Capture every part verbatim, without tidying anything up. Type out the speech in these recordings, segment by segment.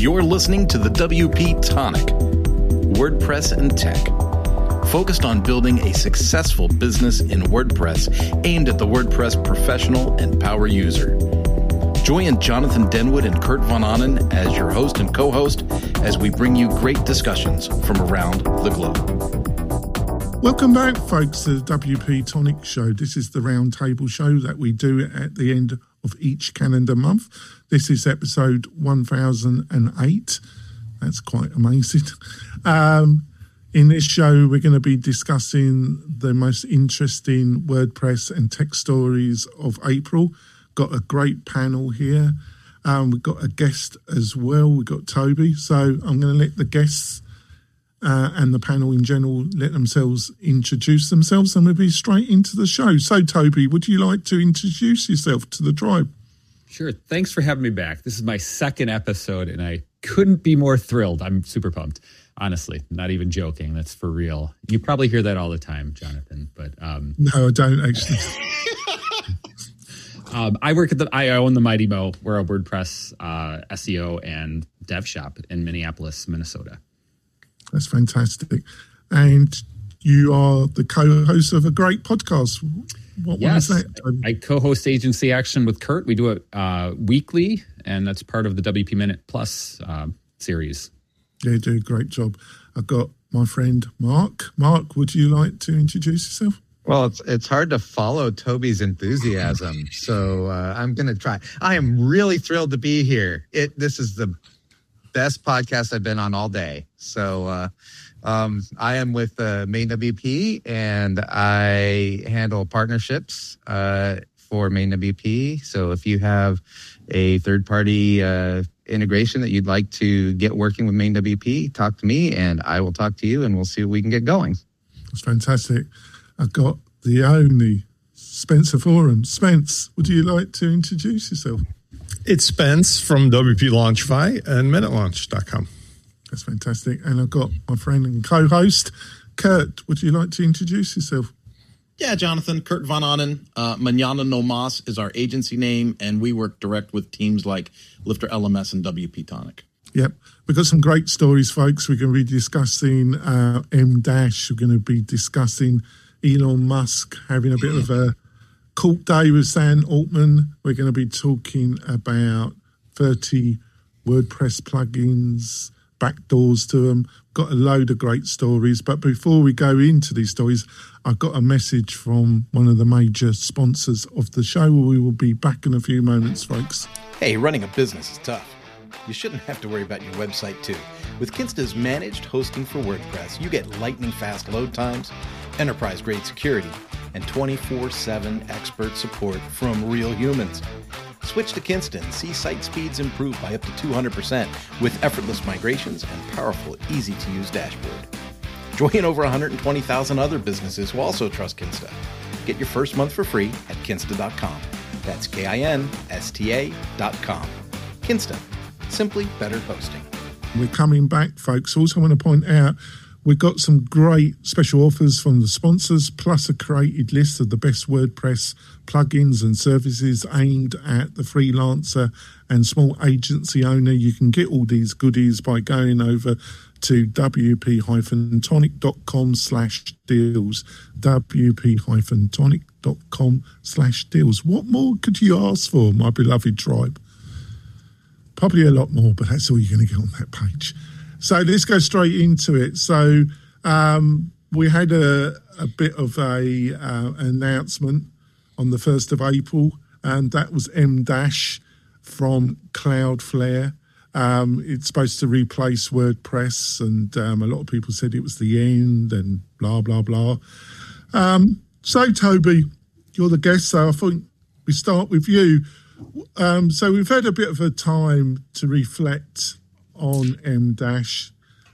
You're listening to the W P Tonic, WordPress and Tech, focused on building a successful business in WordPress aimed at the WordPress professional and power user. Join Jonathan Denwood and Kurt Von Ahnen as your host and co-host as we bring you great discussions from around the globe. Welcome back, folks, to the W P Tonic Show. This is the roundtable show that we do at the end of each calendar month. This is episode one thousand eight. That's quite amazing. Um, in this show, we're going to be discussing the most interesting WordPress and tech stories of April. Got a great panel here. Um, we've got a guest as well. We've got Toby. So I'm going to let the guests uh, and the panel in general let themselves introduce themselves, and we'll be straight into the show. So, Toby, would you like to introduce yourself to the tribe? Sure. Thanks for having me back. This is my second episode, and I couldn't be more thrilled. I'm super pumped. Honestly, not even joking. That's for real. You probably hear that all the time, Jonathan. But um, no, I don't actually. um, I work at the. I own the Mighty Mo. We're a WordPress uh, S E O and dev shop in Minneapolis, Minnesota. That's fantastic, and you are the co-host of a great podcast. What yes, one is that? I co-host Agency Action with Kurt. We do it uh, weekly, and that's part of the W P Minute Plus uh, series. Yeah, you do a great job. I've got my friend Mark. Mark, would you like to introduce yourself? Well, it's it's hard to follow Toby's enthusiasm, so uh, I'm going to try. I am really thrilled to be here. It This is the best podcast I've been on all day. So uh, um, I am with uh, Main W P, and I handle partnerships uh, for Main W P. So if you have a third-party uh, integration that you'd like to get working with Main W P, talk to me, and I will talk to you, and we'll see what we can get going. That's fantastic. I've got the only Spencer Forum. Spence, would you like to introduce yourself? It's Spence from W P Launchify and minute launch dot com. That's fantastic. And I've got my friend and co-host, Kurt. Would you like to introduce yourself? Yeah, Jonathan, Kurt Von Ahnen. Uh, Mañana No Mas is our agency name, and we work direct with teams like Lifter L M S and W P Tonic. Yep. We've got some great stories, folks. We're going to be discussing uh, M Dash. We're going to be discussing Elon Musk having a bit of a court day with Sam Altman. We're going to be talking about thirty WordPress plugins, backdoors to them. Got a load of great stories. But before we go into these stories, I've got a message from one of the major sponsors of the show. We will be back in a few moments, folks. Hey, running a business is tough. You shouldn't have to worry about your website, too. With Kinsta's managed hosting for WordPress, you get lightning-fast load times, enterprise-grade security, and twenty-four seven expert support from real humans. Switch to Kinsta and see site speeds improve by up to two hundred percent with effortless migrations and powerful, easy-to-use dashboard. Join over one hundred twenty thousand other businesses who also trust Kinsta. Get your first month for free at kinsta dot com. That's K I N S T A dot com. Kinsta. Simply better hosting. We're coming back, folks. Also want to point out we've got some great special offers from the sponsors, plus a curated list of the best WordPress plugins and services aimed at the freelancer and small agency owner. You can get all these goodies by going over to W P tonic dot com slash deals. W P tonic dot com slash deals. What more could you ask for, my beloved tribe? Probably a lot more, but that's all you're going to get on that page. So let's go straight into it. So um, we had a, a bit of a uh, announcement on the first of April, and that was M Dash from Cloudflare. Um, it's supposed to replace WordPress, and um, a lot of people said it was the end and blah, blah, blah. Um, so, Toby, you're the guest, so I think we start with you. Um, so we've had a bit of a time to reflect on M Dash.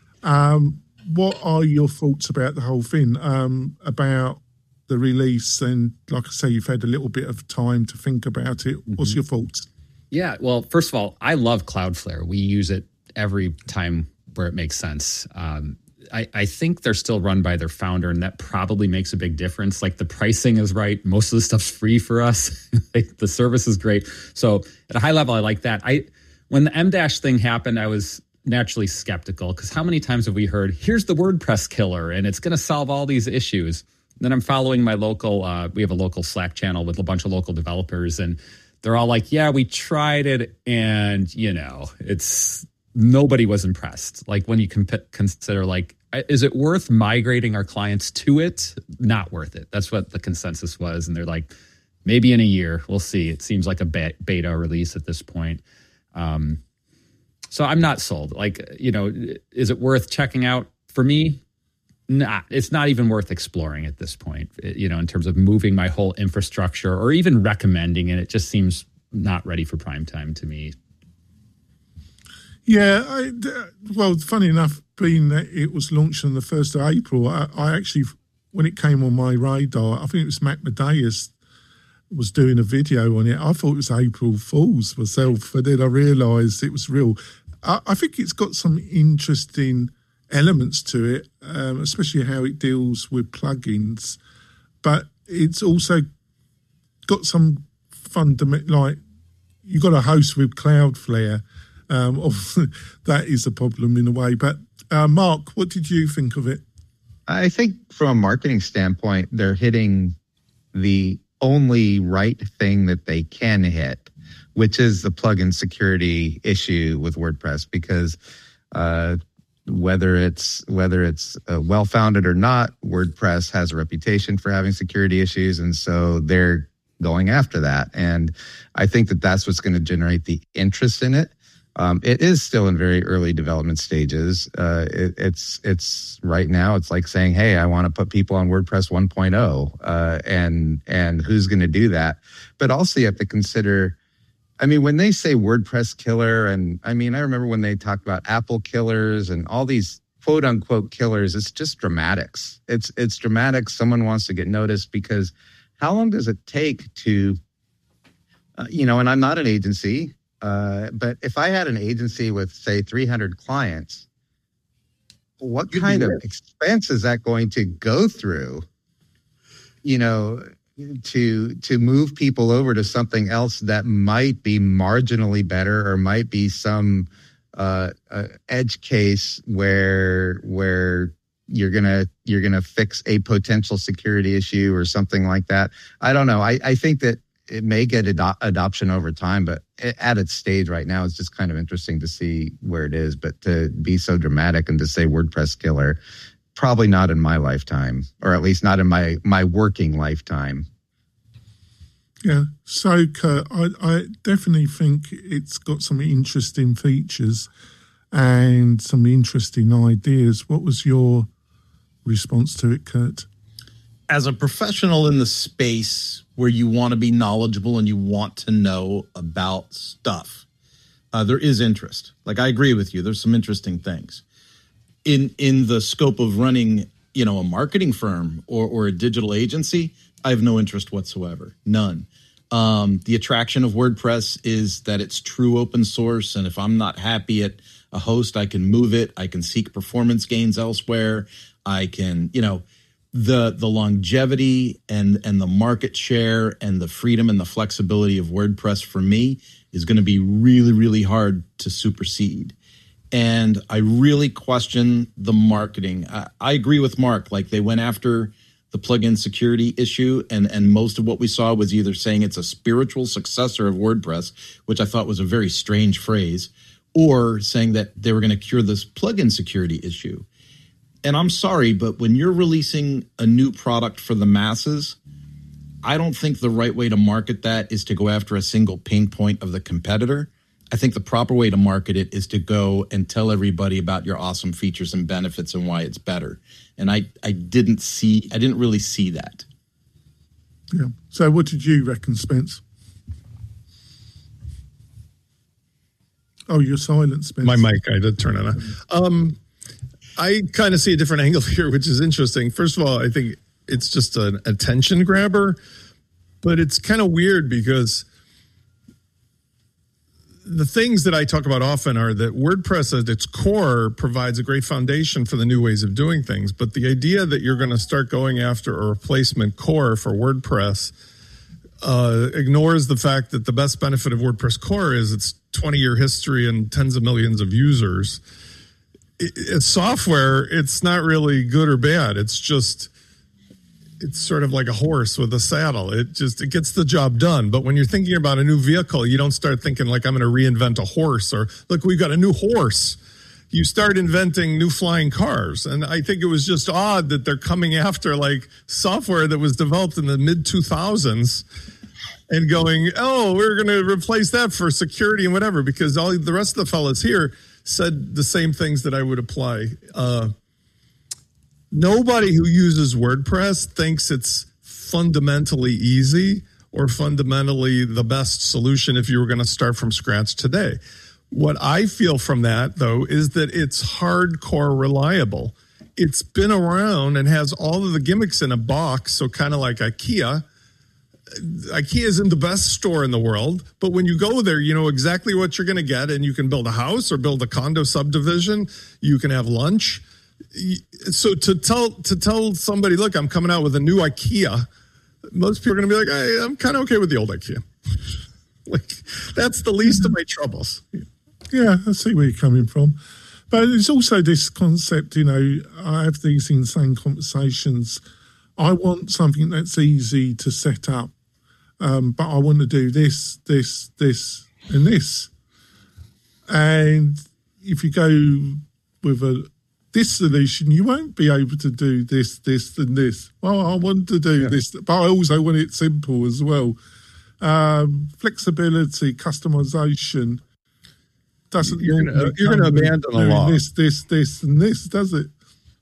Um, what are your thoughts about the whole thing, um, about the release? And like I say, you've had a little bit of time to think about it. What's mm-hmm. your thoughts? Yeah, well, first of all, I love Cloudflare. We use it every time where it makes sense. Um, I, I think they're still run by their founder, and that probably makes a big difference. Like, the pricing is right. Most of the stuff's free for us. Like, the service is great. So at a high level, I like that. I when the M dash thing happened, I was naturally skeptical because how many times have we heard, here's the WordPress killer and it's going to solve all these issues. And then I'm following my local, uh, we have a local Slack channel with a bunch of local developers and they're all like, yeah, we tried it and, you know, it's, nobody was impressed. Like when you comp- consider like, is it worth migrating our clients to it? Not worth it. That's what the consensus was. And they're like, maybe in a year, we'll see. It seems like a beta release at this point. Um, so I'm not sold. Like, you know, is it worth checking out? For me, nah, it's not even worth exploring at this point, you know, in terms of moving my whole infrastructure or even recommending it. It just seems not ready for prime time to me. Yeah, I, well, funny enough, being that it was launched on the first of April, I, I actually, when it came on my radar, I think it was Matt Medeas was doing a video on it. I thought it was April Fool's myself, but then I realised it was real. I, I think it's got some interesting elements to it, um, especially how it deals with plugins, but it's also got some fundamental, like, you got a host with Cloudflare. Um, that is a problem in a way. But uh, Mark, what did you think of it? I think from a marketing standpoint, they're hitting the only right thing that they can hit, which is the plugin security issue with WordPress. Because uh, whether it's whether it's uh, well-founded or not, WordPress has a reputation for having security issues, and so they're going after that. And I think that that's what's going to generate the interest in it. Um, it is still in very early development stages. Uh, it, it's it's right now. It's like saying, "Hey, I want to put people on WordPress one point oh," uh, and and who's going to do that? But also, you have to consider. I mean, when they say WordPress killer, and I mean, I remember when they talked about Apple killers and all these quote unquote killers. It's just dramatics. It's it's dramatics. Someone wants to get noticed because how long does it take to, uh, you know? And I'm not an agency. Uh, but if I had an agency with, say, three hundred clients, what You'd kind of expense is that going to go through, you know, to to move people over to something else that might be marginally better or might be some uh, uh, edge case where where you're gonna you're gonna fix a potential security issue or something like that. I don't know. I, I think that it may get ado- adoption over time, but at its stage right now, it's just kind of interesting to see where it is. But to be so dramatic and to say WordPress killer, probably not in my lifetime, or at least not in my, my working lifetime. Yeah. So, Kurt, I, I definitely think it's got some interesting features and some interesting ideas. What was your response to it, Kurt? As a professional in the space where you want to be knowledgeable and you want to know about stuff, uh, there is interest. Like, I agree with you. There's some interesting things. In in the scope of running, you know, a marketing firm or, or a digital agency, I have no interest whatsoever. None. Um, the attraction of WordPress is that it's true open source. And if I'm not happy at a host, I can move it. I can seek performance gains elsewhere. I can, you know, the the longevity and and the market share and the freedom and the flexibility of WordPress for me is going to be really, really hard to supersede. And I really question the marketing. I, I agree with Mark. Like, they went after the plugin security issue, and and most of what we saw was either saying it's a spiritual successor of WordPress, which I thought was a very strange phrase, or saying that they were going to cure this plugin security issue. And I'm sorry, but when you're releasing a new product for the masses, I don't think the right way to market that is to go after a single pain point of the competitor. I think the proper way to market it is to go and tell everybody about your awesome features and benefits and why it's better. And I, I didn't see, I didn't really see that. Yeah. So what did you reckon, Spence? Oh, you're silent, Spence. My mic, I did turn it on. Um, I kind of see a different angle here, which is interesting. First of all, I think it's just an attention grabber, but it's kind of weird because the things that I talk about often are that WordPress at its core provides a great foundation for the new ways of doing things. But the idea that you're going to start going after a replacement core for WordPress uh, ignores the fact that the best benefit of WordPress core is its twenty-year history and tens of millions of users. It, it's software. It's not really good or bad. It's just, it's sort of like a horse with a saddle. It just, it gets the job done. But when you're thinking about a new vehicle, you don't start thinking like, I'm going to reinvent a horse, or look, we've got a new horse. You start inventing new flying cars. And I think it was just odd that they're coming after like software that was developed in the mid two thousands and going, oh, we're going to replace that for security and whatever, because all the rest of the fellas here said the same things that I would apply. Uh, nobody who uses WordPress thinks it's fundamentally easy or fundamentally the best solution if you were going to start from scratch today. What I feel from that, though, is that it's hardcore reliable. It's been around and has all of the gimmicks in a box, so kind of like IKEA. IKEA isn't the best store in the world, but when you go there, you know exactly what you're going to get, and you can build a house or build a condo subdivision. You can have lunch. So to tell to tell somebody, look, I'm coming out with a new IKEA, most people are going to be like, hey, I'm kind of okay with the old IKEA. Like, that's the least of my troubles. Yeah, I see where you're coming from. But there's also this concept, you know, I have these insane conversations. I want something that's easy to set up, um, but I want to do this, this, this, and this. And if you go with a this solution, you won't be able to do this, this, and this. Well, I want to do yeah. this, but I also want it simple as well. Um, flexibility, customization. Doesn't you're going to abandon a lot. This, this, this, and this, does it?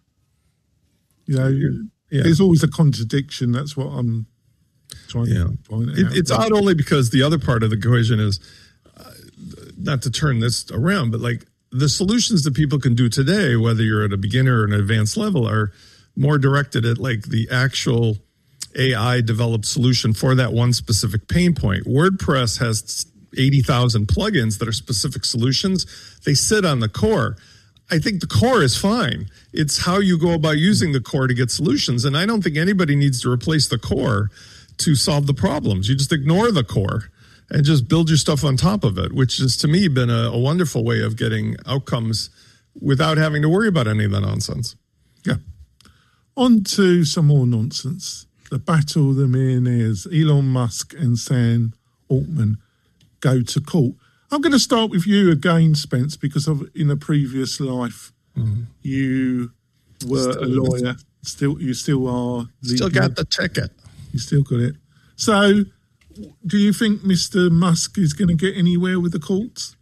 You know, yeah. There's always a contradiction. That's what I'm trying yeah. to point out. It, it's odd only because the other part of the equation is, uh, not to turn this around, but like the solutions that people can do today, whether you're at a beginner or an advanced level, are more directed at like the actual A I developed solution for that one specific pain point. WordPress has eighty thousand plugins that are specific solutions. They sit on the core. I think the core is fine. It's how you go about using the core to get solutions. And I don't think anybody needs to replace the core to solve the problems. You just ignore the core and just build your stuff on top of it, which has to me been a, a wonderful way of getting outcomes without having to worry about any of the nonsense. Yeah. On to some more nonsense. The battle of the millionaires, Elon Musk and Sam Altman, go to court. I'm going to start with you again, Spence, because of in a previous life mm. you were still a lawyer. Still, you still are. Still legal. Got the ticket. You still got it. So, do you think Mister Musk is going to get anywhere with the courts?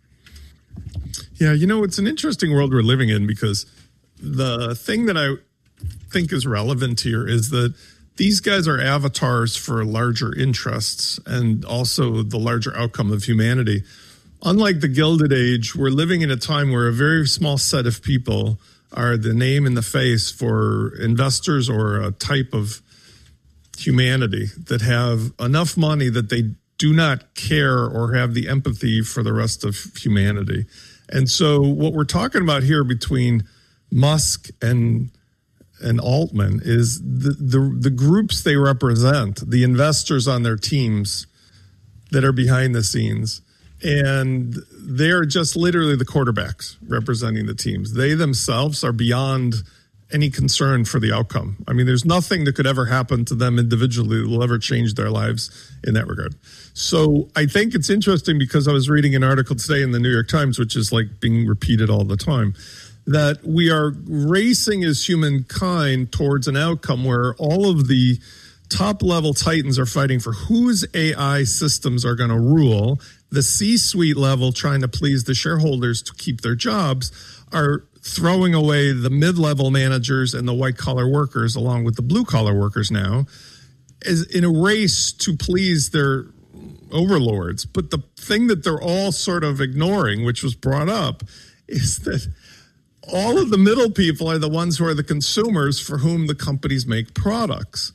Yeah, you know, it's an interesting world we're living in, because the thing that I think is relevant here is that these guys are avatars for larger interests and also the larger outcome of humanity. Unlike the Gilded Age, we're living in a time where a very small set of people are the name and the face for investors or a type of humanity that have enough money that they do not care or have the empathy for the rest of humanity. And so what we're talking about here between Musk and and Altman is the, the the groups they represent, the investors on their teams that are behind the scenes. And they're just literally the quarterbacks representing the teams. They themselves are beyond any concern for the outcome. I mean, there's nothing that could ever happen to them individually that will ever change their lives in that regard. So I think it's interesting, because I was reading an article today in the New York Times, which is like being repeated all the time, that we are racing as humankind towards an outcome where all of the top level titans are fighting for whose A I systems are going to rule. The C-suite level, trying to please the shareholders to keep their jobs, are throwing away the mid-level managers and the white-collar workers, along with the blue-collar workers now, is in a race to please their overlords. But the thing that they're all sort of ignoring, which was brought up, is that all of the middle people are the ones who are the consumers for whom the companies make products.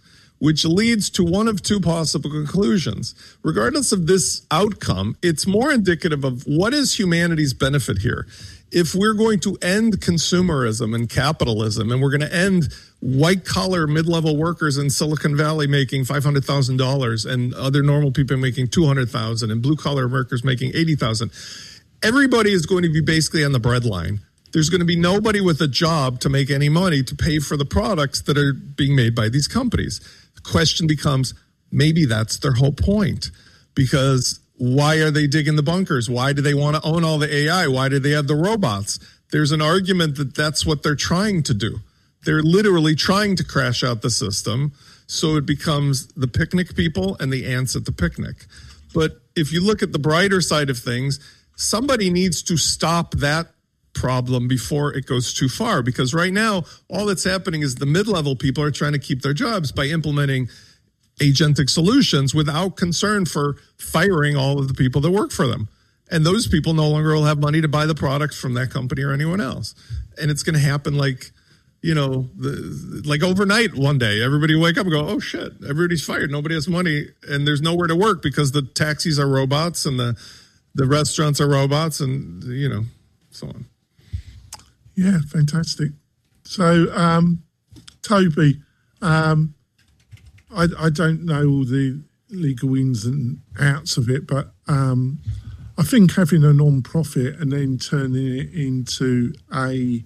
which leads to one of two possible conclusions. Regardless of this outcome, it's more indicative of what is humanity's benefit here. If we're going to end consumerism and capitalism, and we're going to end white-collar, mid-level workers in Silicon Valley making five hundred thousand dollars and other normal people making two hundred thousand dollars and blue-collar workers making eighty thousand dollars, everybody is going to be basically on the breadline. There's going to be nobody with a job to make any money to pay for the products that are being made by these companies. The question becomes, maybe that's their whole point, because why are they digging the bunkers? Why do they want to own all the A I? Why do they have the robots? There's an argument that that's what they're trying to do. They're literally trying to crash out the system, so it becomes the picnic people and the ants at the picnic. But if you look at the brighter side of things, somebody needs to stop that problem before it goes too far, because right now all that's happening is the mid-level people are trying to keep their jobs by implementing agentic solutions without concern for firing all of the people that work for them. And those people no longer will have money to buy the products from that company or anyone else. And it's going to happen like, you know, the, like overnight one day. Everybody wake up and go, oh shit, everybody's fired. Nobody has money and there's nowhere to work because the taxis are robots and the, the restaurants are robots and, you know, so on. Yeah, fantastic. So, um, Toby, um, I, I don't know all the legal ins and outs of it, but um, I think having a non-profit and then turning it into a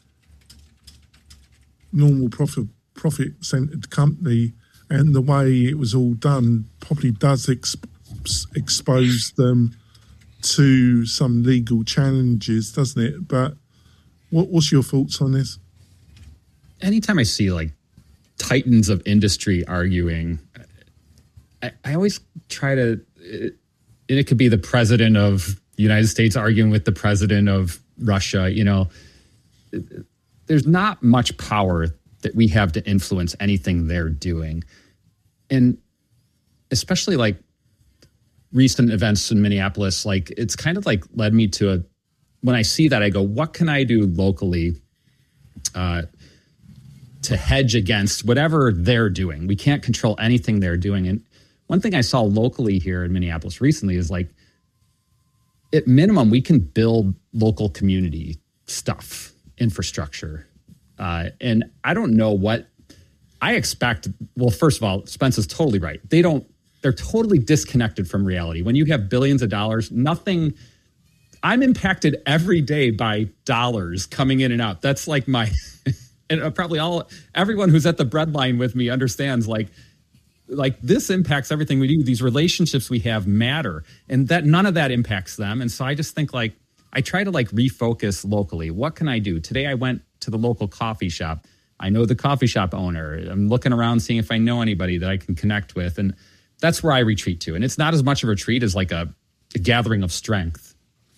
normal profit profit centered company, and the way it was all done probably does exp- expose them to some legal challenges, doesn't it? But what, what's your thoughts on this? Anytime I see like titans of industry arguing, I, I always try to, it, it could be the president of the United States arguing with the president of Russia, you know, there's not much power that we have to influence anything they're doing. And especially like recent events in Minneapolis, like it's kind of like led me to a, when I see that, I go, what can I do locally uh, to hedge against whatever they're doing? We can't control anything they're doing. And one thing I saw locally here in Minneapolis recently is like, at minimum, we can build local community stuff, infrastructure. Uh, and I don't know what I expect. Well, first of all, Spence is totally right. They don't, they're totally disconnected from reality. When you have billions of dollars, nothing, I'm impacted every day by dollars coming in and out. That's like my, and probably all, everyone who's at the breadline with me understands like, like this impacts everything we do. These relationships we have matter, and that none of that impacts them. And so I just think like, I try to like refocus locally. What can I do? Today I went to the local coffee shop. I know the coffee shop owner. I'm looking around, seeing if I know anybody that I can connect with. And that's where I retreat to. And it's not as much of a retreat as like a, a gathering of strength.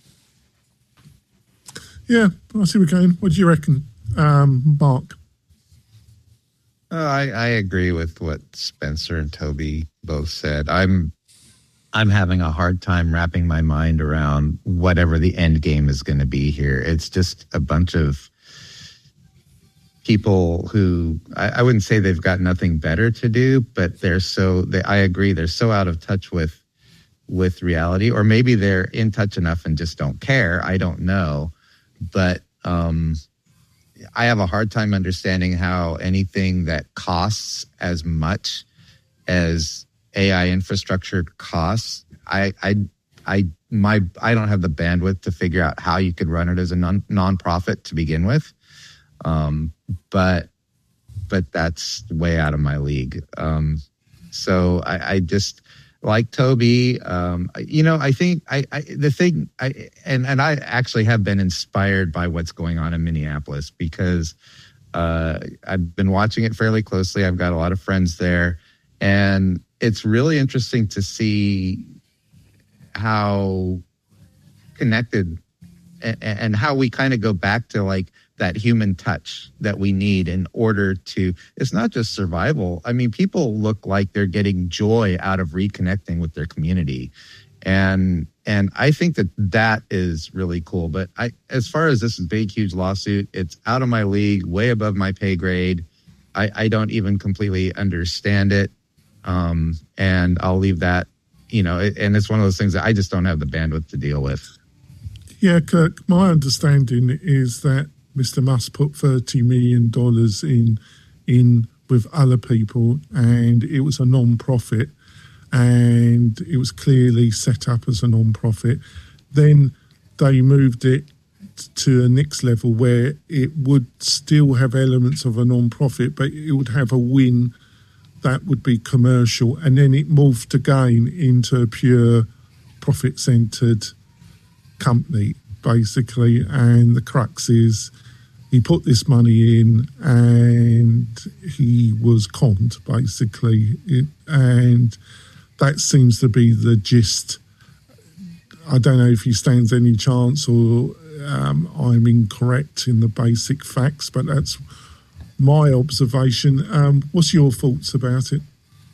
Yeah, I see we're going. What do you reckon, um, Mark? Uh, I, I agree with what Spencer and Toby both said. I'm I'm having a hard time wrapping my mind around whatever the end game is going to be here. It's just a bunch of people who I, I wouldn't say they've got nothing better to do, but they're so they, I agree they're so out of touch with with reality, or maybe they're in touch enough and just don't care. I don't know, but um, I have a hard time understanding how anything that costs as much as A I infrastructure costs, I, I, I, my, I don't have the bandwidth to figure out how you could run it as a non nonprofit to begin with. Um, but, but that's way out of my league. Um, so I, I just like Toby. Um, you know, I think I, I the thing I and and I actually have been inspired by what's going on in Minneapolis because uh, I've been watching it fairly closely. I've got a lot of friends there, and it's really interesting to see how connected and, and how we kind of go back to like that human touch that we need in order to, it's not just survival. I mean, people look like they're getting joy out of reconnecting with their community. And, and I think that that is really cool. But I, as far as this big, huge lawsuit, it's out of my league, way above my pay grade. I, I don't even completely understand it. Um, and I'll leave that, you know, it, and it's one of those things that I just don't have the bandwidth to deal with. Yeah, Kirk, my understanding is that Mister Musk put thirty million dollars in, in with other people, and it was a non-profit, and it was clearly set up as a non-profit. Then they moved it to a next level where it would still have elements of a non-profit, but it would have a win that would be commercial, and then it morphed again into a pure profit-centered company, basically. And the crux is he put this money in and he was conned, basically. It, and that seems to be the gist. I don't know if he stands any chance or um, I'm incorrect in the basic facts, but that's my observation. Um, what's your thoughts about it?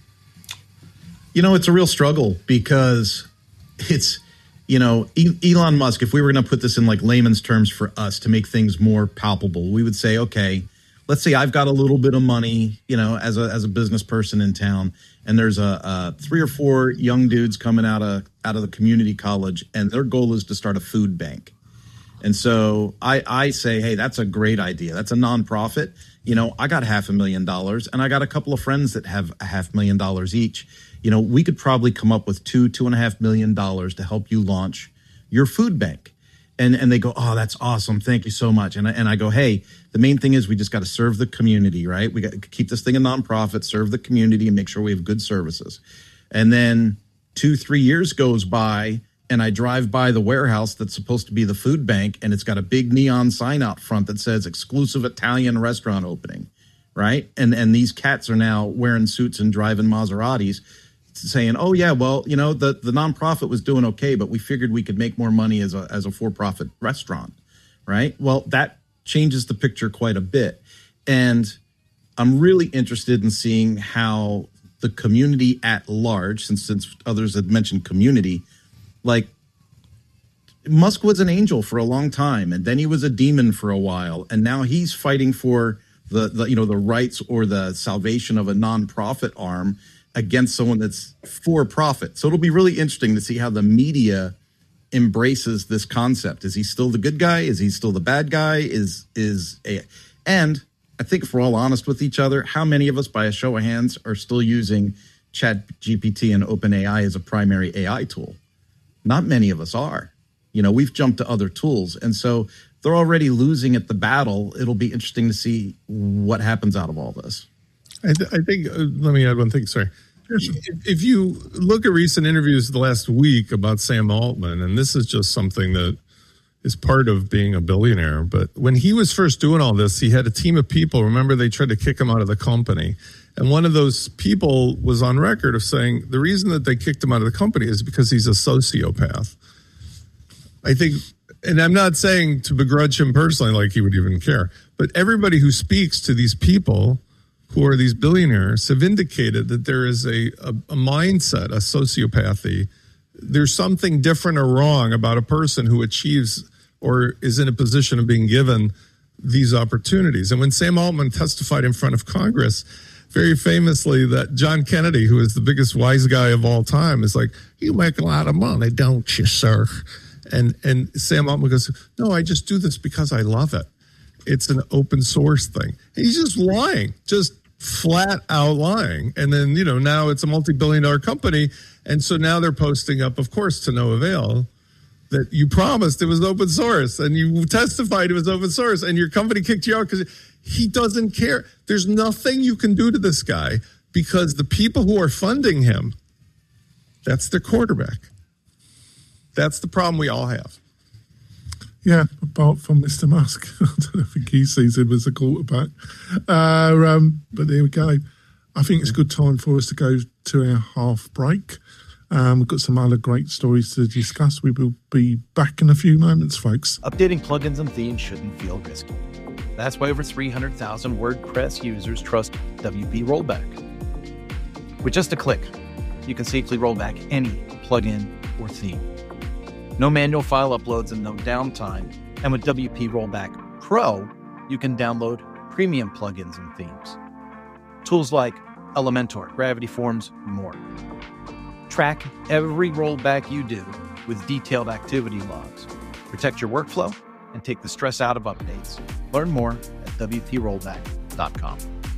You know, it's a real struggle because it's, you know, Elon Musk, if we were going to put this in like layman's terms for us to make things more palpable, we would say, okay, let's say I've got a little bit of money, you know, as a as a business person in town, and there's a, a three or four young dudes coming out of out of the community college, and their goal is to start a food bank. And so I, I say, hey, that's a great idea. That's a nonprofit. You know, I got half a million dollars, and I got a couple of friends that have a half million dollars each. You know, we could probably come up with two, two and a half million dollars to help you launch your food bank. And and they go, oh, that's awesome. Thank you so much. And I, and I go, hey, the main thing is we just got to serve the community, right? We got to keep this thing a nonprofit, serve the community, and make sure we have good services. And then two, three years goes by, and I drive by the warehouse that's supposed to be the food bank, and it's got a big neon sign out front that says exclusive Italian restaurant opening, right? And and these cats are now wearing suits and driving Maseratis, saying, oh, yeah, well, you know, the, the nonprofit was doing okay, but we figured we could make more money as a as a for-profit restaurant, right? Well, that changes the picture quite a bit. And I'm really interested in seeing how the community at large, since, since others had mentioned community, like Musk was an angel for a long time, and then he was a demon for a while, and now he's fighting for the, the you know, the rights or the salvation of a nonprofit arm against someone that's for profit. So it'll be really interesting to see how the media embraces this concept. Is he still the good guy? Is he still the bad guy? Is is a and I think if we're all honest with each other, how many of us, by a show of hands, are still using Chat G P T and OpenAI as a primary A I tool? Not many of us are. You know, we've jumped to other tools. And so they're already losing at the battle. It'll be interesting to see what happens out of all this. I, th- I think, uh, let me add one thing, sorry. If, if you look at recent interviews the last week about Sam Altman, and this is just something that is part of being a billionaire, but when he was first doing all this, he had a team of people. Remember, they tried to kick him out of the company. And one of those people was on record of saying the reason that they kicked him out of the company is because he's a sociopath. I think, and I'm not saying to begrudge him personally, like he would even care, but everybody who speaks to these people who are these billionaires have indicated that there is a, a, a mindset, a sociopathy. There's something different or wrong about a person who achieves or is in a position of being given these opportunities. And when Sam Altman testified in front of Congress, very famously, that John Kennedy, who is the biggest wise guy of all time, is like, you make a lot of money, don't you, sir? And and Sam Altman goes, no, I just do this because I love it. It's an open source thing. And he's just lying, just flat out lying. And then, you know, now it's a multi-billion dollar company. And so now they're posting up, of course, to no avail, that you promised it was open source and you testified it was open source and your company kicked you out because he doesn't care. There's nothing you can do to this guy because the people who are funding him, that's their quarterback. That's the problem we all have. Yeah, apart from Mister Musk. I don't think he sees him as a quarterback. Uh, um, but there we go. I think it's a good time for us to go to our half break. Um, we've got some other great stories to discuss. We will be back in a few moments, folks. Updating plugins and themes shouldn't feel risky. That's why over three hundred thousand WordPress users trust W P Rollback. With just a click, you can safely roll back any plugin or theme. No manual file uploads and no downtime. And with W P Rollback Pro, you can download premium plugins and themes. Tools like Elementor, Gravity Forms, more. Track every rollback you do with detailed activity logs. Protect your workflow and take the stress out of updates. Learn more at W P rollback dot com.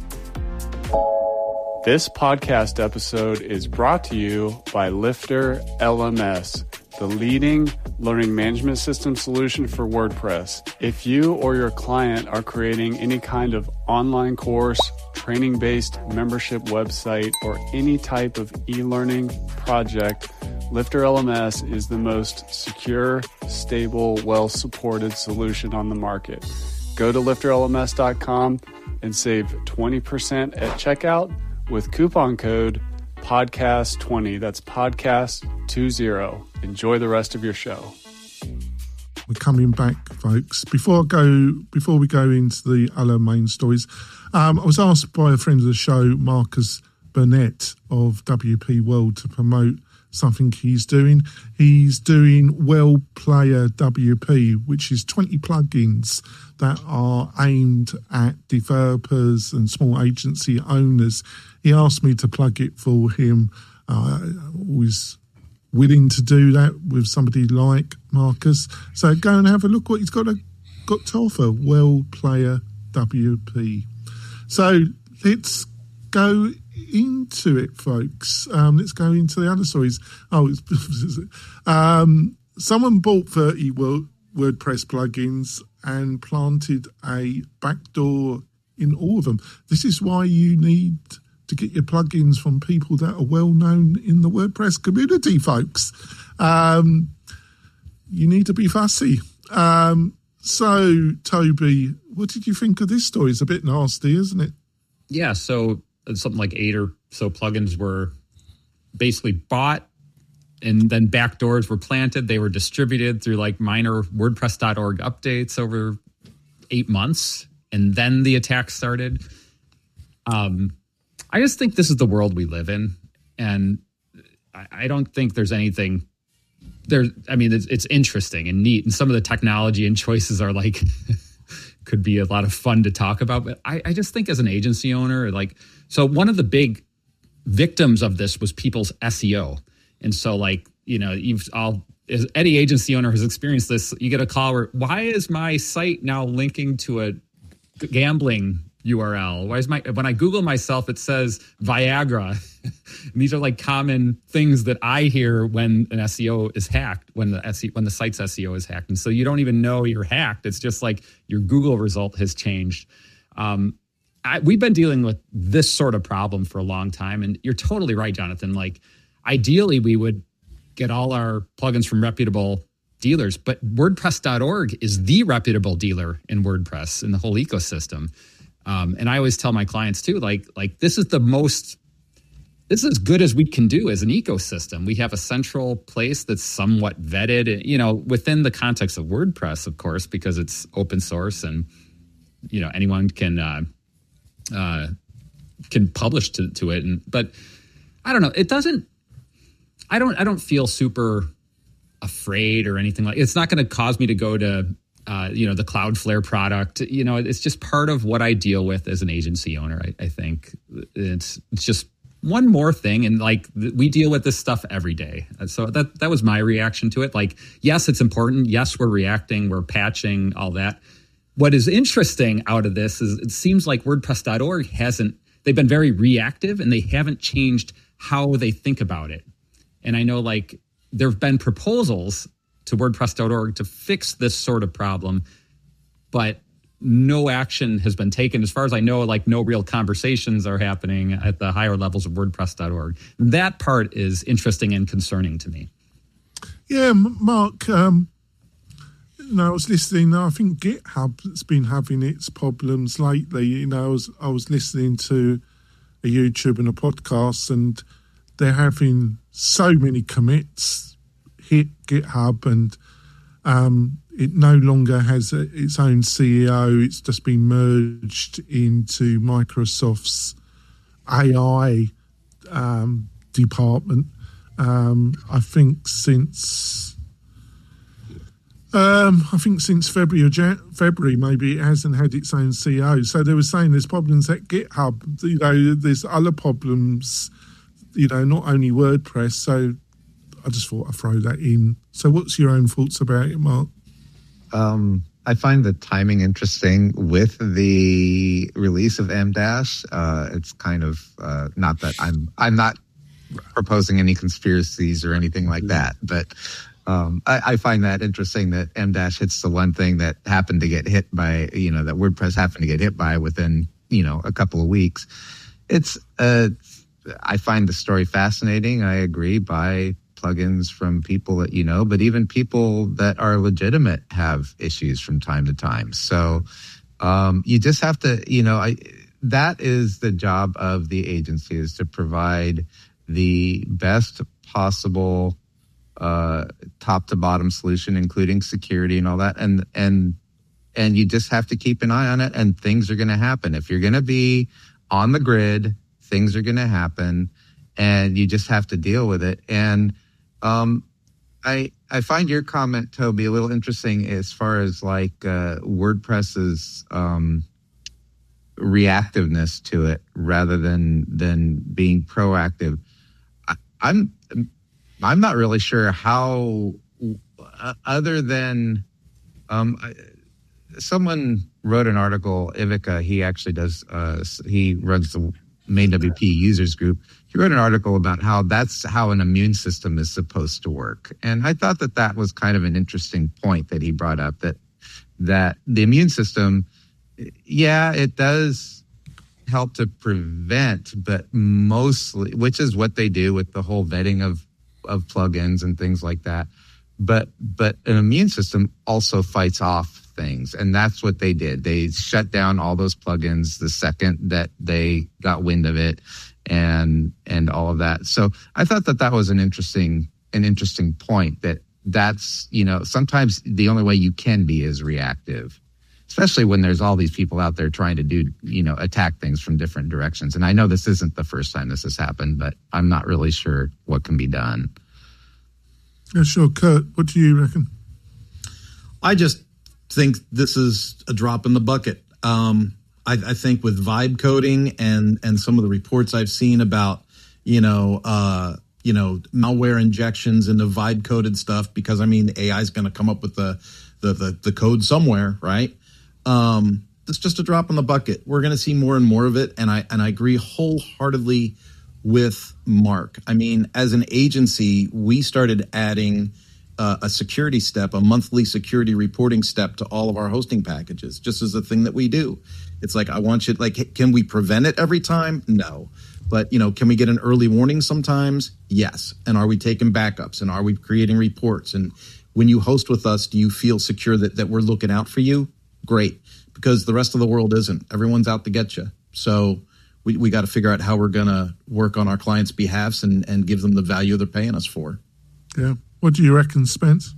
This podcast episode is brought to you by Lifter L M S, the leading learning management system solution for WordPress. If you or your client are creating any kind of online course, training-based membership website, or any type of e-learning project, Lifter L M S is the most secure, stable, well-supported solution on the market. Go to lifter L M S dot com and save twenty percent at checkout with coupon code podcast twenty. That's podcast twenty. Enjoy the rest of your show. We're coming back, folks. Before I go, before we go into the other main stories, um, I was asked by a friend of the show, Marcus Burnett of W P World, to promote something he's doing. He's doing Well Player W P, which is twenty plugins that are aimed at developers and small agency owners. He asked me to plug it for him. Uh, I was willing to do that with somebody like Marcus. So go and have a look what he's got, a, got to offer, Well Player W P. So let's go into it, folks. Um, let's go into the other stories. Oh, it's, um, someone bought thirty WordPress plugins and planted a backdoor in all of them. This is why you need to get your plugins from people that are well known in the WordPress community, folks. Um, you need to be fussy. Um, so, Toby, what did you think of this story? It's a bit nasty, isn't it? Yeah, so something like eight or so plugins were basically bought, and then backdoors were planted. They were distributed through like minor WordPress dot org updates over eight months, and then the attack started. Um, I just think this is the world we live in, and I, I don't think there's anything there. I mean, it's, it's interesting and neat, and some of the technology and choices are like could be a lot of fun to talk about. But I, I just think as an agency owner, like, so one of the big victims of this was people's S E O. And so, like, you know, you've all, as any agency owner has experienced this, you get a call where, why is my site now linking to a gambling U R L? Why is my, when I Google myself, it says Viagra. And these are like common things that I hear when an S E O is hacked, when the S E O, when the site's S E O is hacked. And so you don't even know you're hacked. It's just like your Google result has changed. Um, I, we've been dealing with this sort of problem for a long time. And you're totally right, Jonathan. Like, ideally, we would get all our plugins from reputable dealers, but WordPress dot org is the reputable dealer in WordPress in the whole ecosystem. Um, and I always tell my clients too, like, like this is the most, this is as good as we can do as an ecosystem. We have a central place that's somewhat vetted, you know, within the context of WordPress, of course, because it's open source and, you know, anyone can, uh, uh, can publish to, to it. And, but I don't know, it doesn't, I don't, I don't feel super afraid or anything like, it's not going to cause me to go to, uh, you know, the Cloudflare product. You know, it's just part of what I deal with as an agency owner. I, I think it's, it's just one more thing. And like, we deal with this stuff every day. So that, that was my reaction to it. Like, yes, it's important. Yes, we're reacting, we're patching, all that. What is interesting out of this is it seems like WordPress dot org hasn't, they've been very reactive and they haven't changed how they think about it. And I know, like, there have been proposals to WordPress dot org to fix this sort of problem, but no action has been taken. As far as I know, like, no real conversations are happening at the higher levels of WordPress dot org. That part is interesting and concerning to me. Yeah, Mark, um, you know, I was listening, I think GitHub's been having its problems lately. You know, I was, I was listening to a YouTube and a podcast, and they're having so many commits hit GitHub, and um, it no longer has a, its own C E O. It's just been merged into Microsoft's A I um, department. Um, I think since Um, I think since February or Jan- February, maybe it hasn't had its own C E O. So they were saying there's problems at GitHub. You know, there's other problems. You know, not only WordPress. So I just thought I'd throw that in. So what's your own thoughts about it, Mark? Um, I find the timing interesting with the release of M dash. Uh, it's kind of uh, not that I'm I'm not proposing any conspiracies or anything like that, but um, I, I find that interesting that M dash hits the one thing that happened to get hit by, you know, that WordPress happened to get hit by within, you know, a couple of weeks. It's uh, I find the story fascinating. I agree. Buy plugins from people that you know, but even people that are legitimate have issues from time to time. So um, you just have to, you know, I, that is the job of the agency, is to provide the best possible uh, top to bottom solution, including security and all that. And, and, and you just have to keep an eye on it, and things are going to happen. If you're going to be on the grid, things are going to happen, and you just have to deal with it. And um, I I find your comment, Toby, a little interesting as far as like uh, WordPress's um, reactiveness to it rather than than being proactive. I, I'm I'm not really sure how, uh, other than um, I, someone wrote an article. Ivica, he actually does. Uh, he runs the main W P users group. He wrote an article about how that's how an immune system is supposed to work, and I thought that that was kind of an interesting point that he brought up. That that the immune system, yeah, it does help to prevent, but mostly, which is what they do with the whole vetting of of plugins and things like that. But but an immune system also fights off things, and that's what they did. They shut down all those plugins the second that they got wind of it, and and all of that. So I thought that that was an interesting an interesting point, that that's, you know, sometimes the only way you can be is reactive, especially when there's all these people out there trying to do, you know, attack things from different directions. And I know this isn't the first time this has happened, but I'm not really sure what can be done. Yeah, sure. Kurt, what do you reckon? I just think this is a drop in the bucket. Um, I, I think with vibe coding and and some of the reports I've seen about, you know, uh, you know, malware injections into vibe coded stuff, because I mean, A I is going to come up with the, the the the code somewhere, right? Um, it's just a drop in the bucket. We're going to see more and more of it, and I and I agree wholeheartedly with Mark. I mean, as an agency, we started adding Uh, a security step, a monthly security reporting step to all of our hosting packages, just as a thing that we do. It's like, I want you, like, can we prevent it every time? No. But, you know, can we get an early warning sometimes? Yes. And are we taking backups? And are we creating reports? And when you host with us, do you feel secure that, that we're looking out for you? Great. Because the rest of the world isn't. Everyone's out to get you. So we, we got to figure out how we're going to work on our clients' behalfs and, and give them the value they're paying us for. Yeah. What do you reckon, Spence?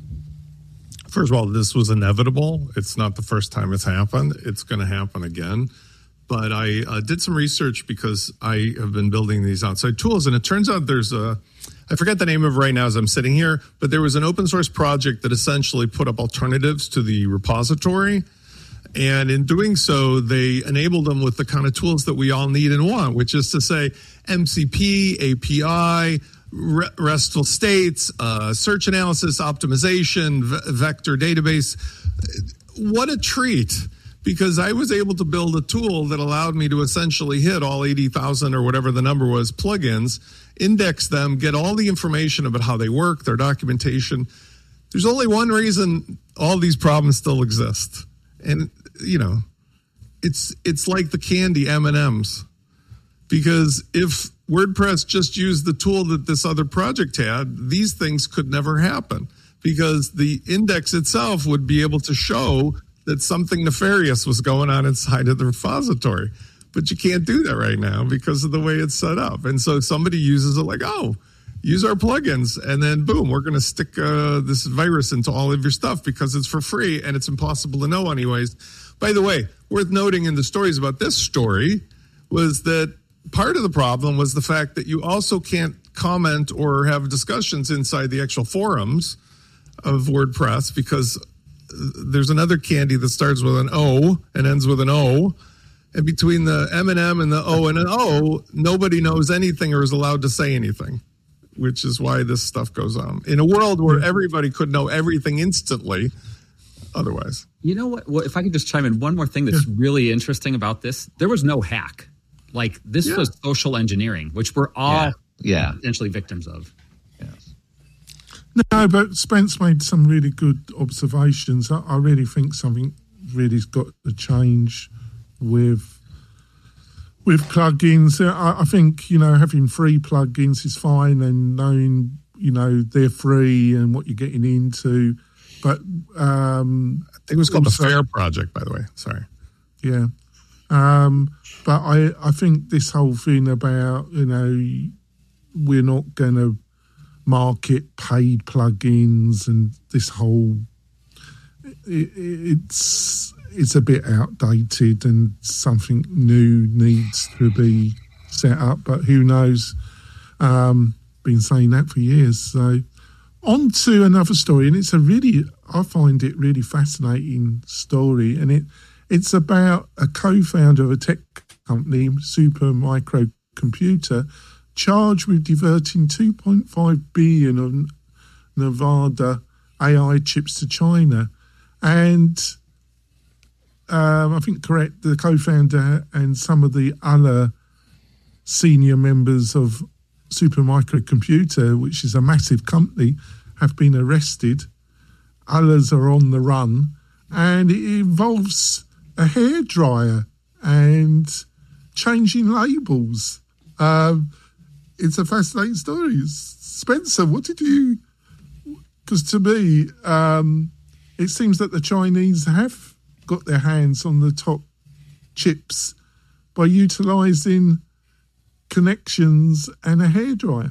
First of all, this was inevitable. It's not the first time it's happened. It's going to happen again. But I uh, did some research because I have been building these outside tools, and it turns out there's a, I forget the name of it right now as I'm sitting here, but there was an open source project that essentially put up alternatives to the repository. And in doing so, they enabled them with the kind of tools that we all need and want, which is to say M C P, A P I, RESTful states, uh, search analysis, optimization, v- vector database. What a treat, because I was able to build a tool that allowed me to essentially hit all eighty thousand or whatever the number was plugins, index them, get all the information about how they work, their documentation. There's only one reason all these problems still exist. And, you know, it's it's like the candy M and M's, because if WordPress just used the tool that this other project had, these things could never happen, because the index itself would be able to show that something nefarious was going on inside of the repository. But you can't do that right now because of the way it's set up. And so somebody uses it like, oh, use our plugins, and then boom, we're going to stick uh, this virus into all of your stuff because it's for free and it's impossible to know anyways. By the way, worth noting in the stories about this story was that part of the problem was the fact that you also can't comment or have discussions inside the actual forums of WordPress because there's another candy that starts with an O and ends with an O. And between the M and M and the O and an O, nobody knows anything or is allowed to say anything, which is why this stuff goes on. In a world where everybody could know everything instantly, otherwise. You know what? Well, if I could just chime in, one more thing that's yeah. really interesting about this, there was no hack. Like, this yeah. was social engineering, which we're all yeah. Yeah. potentially victims of. No, but Spence made some really good observations. I, I really think something really's got to change with with plugins. I, I think, you know, having free plugins is fine and knowing, you know, they're free and what you're getting into. But um, I think it was called also, the FAIR Project, by the way. Sorry. Yeah. Um, but I, I think this whole thing about, you know, we're not going to market paid plugins and this whole it, it's it's a bit outdated and something new needs to be set up, but who knows. Um been saying that for years. So on to another story, and it's a really I find it really fascinating story, and it it's about a co-founder of a tech company, Super Micro Computer, charged with diverting two point five billion of Nevada A I chips to China. And um, I think correct, the co-founder and some of the other senior members of Super Micro Computer, which is a massive company, have been arrested. Others are on the run. And it involves a hairdryer and changing labels. Um, It's a fascinating story. Spencer, what did you... Because to me, um, it seems that the Chinese have got their hands on the top chips by utilising connections and a hairdryer.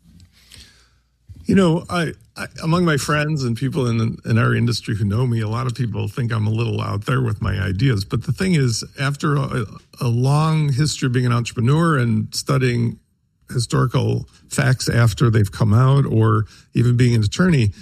You know, I, I among my friends and people in in our industry who know me, a lot of people think I'm a little out there with my ideas. But the thing is, after a, a long history of being an entrepreneur and studying historical facts after they've come out, or even being an attorney,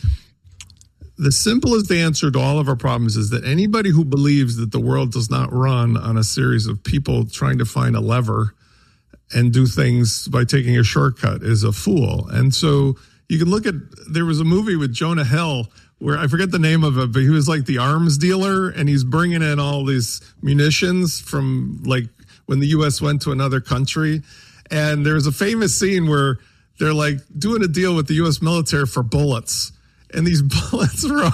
the simplest answer to all of our problems is that anybody who believes that the world does not run on a series of people trying to find a lever and do things by taking a shortcut is a fool. And so you can look at, there was a movie with Jonah Hill where I forget the name of it, but he was like the arms dealer, and he's bringing in all these munitions from like when the U S went to another country. And there's a famous scene where they're like doing a deal with the U S military for bullets. And these bullets were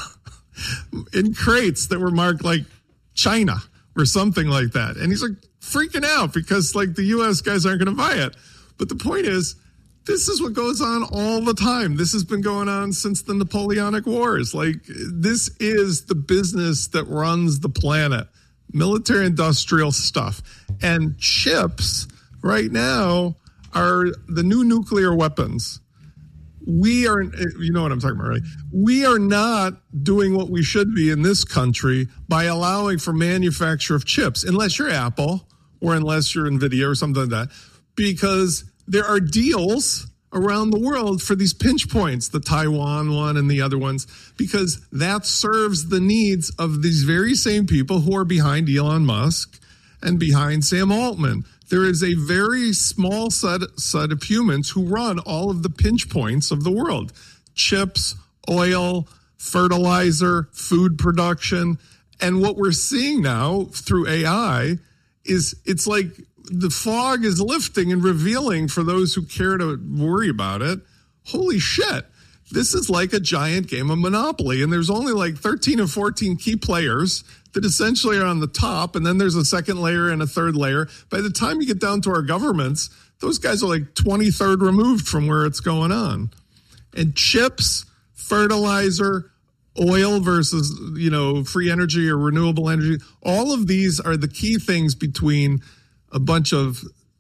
in crates that were marked like China or something like that. And he's like freaking out because like the U S guys aren't going to buy it. But the point is, this is what goes on all the time. This has been going on since the Napoleonic Wars. Like, this is the business that runs the planet. Military industrial stuff. And chips right now are the new nuclear weapons. We are, you know what I'm talking about, right? We are not doing what we should be in this country by allowing for manufacture of chips, unless you're Apple or unless you're NVIDIA or something like that, because there are deals around the world for these pinch points, the Taiwan one and the other ones, because that serves the needs of these very same people who are behind Elon Musk and behind Sam Altman. There is a very small set, set of humans who run all of the pinch points of the world. Chips, oil, fertilizer, food production. And what we're seeing now through A I is it's like the fog is lifting and revealing for those who care to worry about it. Holy shit. This is like a giant game of Monopoly. And there's only like thirteen or fourteen key players that essentially are on the top, and then there's a second layer and a third layer. By the time you get down to our governments, those guys are like twenty-third removed from where it's going on. And chips, fertilizer, oil versus, you know, free energy or renewable energy, all of these are the key things between a bunch of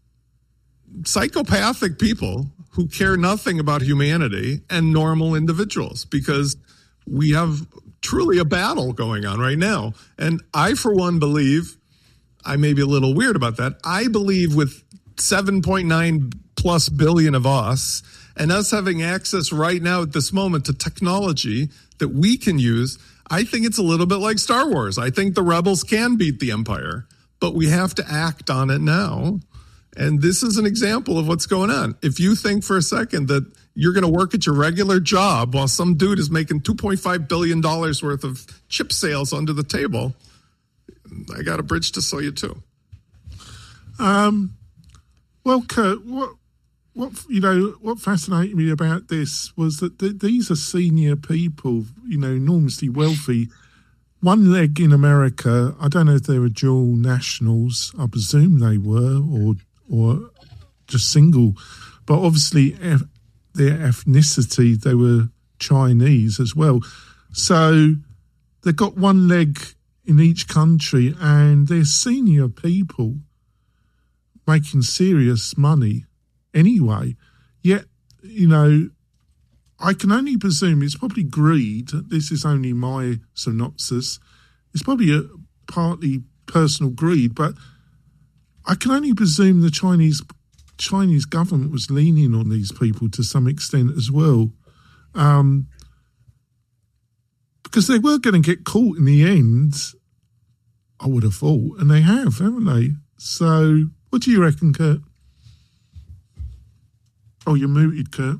psychopathic people who care nothing about humanity and normal individuals, because we have truly a battle going on right now. And I, for one, believe, I may be a little weird about that, I believe with seven point nine plus billion of us and us having access right now at this moment to technology that we can use, I think it's a little bit like Star Wars. I think the rebels can beat the Empire, but we have to act on it now. And this is an example of what's going on. If you think for a second that you're going to work at your regular job while some dude is making two point five billion dollars worth of chip sales under the table, I got a bridge to sell you too. Um, well, Kurt, what, what you know, what fascinated me about this was that th- these are senior people, you know, enormously wealthy. One leg in America. I don't know if they were dual nationals. I presume they were, or or just single. But obviously, F- their ethnicity, they were Chinese as well. So they've got one leg in each country, and they're senior people making serious money anyway. Yet, you know, I can only presume it's probably greed. This is only my synopsis. It's probably a partly personal greed, but I can only presume the Chinese Chinese government was leaning on these people to some extent as well, um, because they were going to get caught in the end, I would have thought, and they have, haven't they? So, what do you reckon, Kurt? Oh, you're muted, Kurt.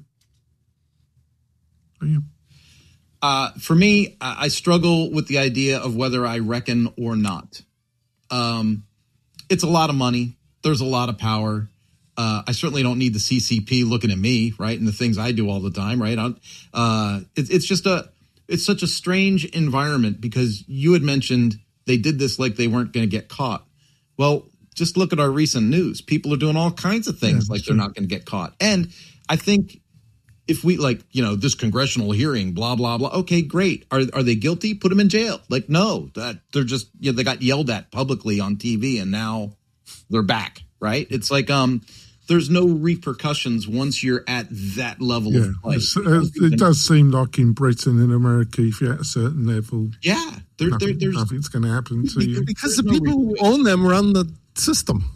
Are you? Uh, for me, I struggle with the idea of whether I reckon or not. Um, it's a lot of money. There's a lot of power. Uh, I certainly don't need the C C P looking at me, right, and the things I do all the time, right? Uh, it, it's just a, it's such a strange environment because you had mentioned they did this like they weren't going to get caught. Well, just look at our recent news. People are doing all kinds of things yeah, like true. They're not going to get caught. And I think if we like, you know, this congressional hearing, blah, blah, blah. Okay, great. Are are they guilty? Put them in jail. Like, no, that they're just, you know, they got yelled at publicly on T V and now they're back. Right. It's like um, there's no repercussions once you're at that level yeah, of play. Uh, it does seem like in Britain and America, if you're at a certain level, yeah, there, nothing, there, there's nothing's going to happen to because, you. Because the no people who own them run the system.